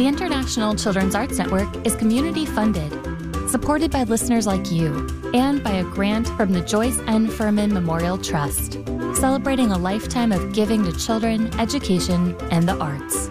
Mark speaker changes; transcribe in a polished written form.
Speaker 1: International Children's Arts Network is community funded, supported by listeners like you, and by a grant from the Joyce N. Furman Memorial Trust, celebrating a lifetime of giving to children, education, and the arts.